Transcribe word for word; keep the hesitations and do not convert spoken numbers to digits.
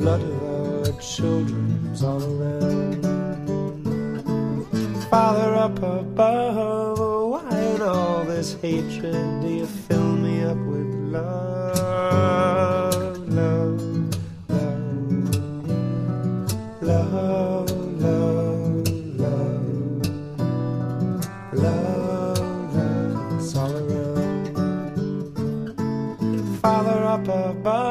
blood of our children's all around. Father up above, why in all this hatred do you fill me up with love, love, love, love, love, love, love, love's all around. Father up above,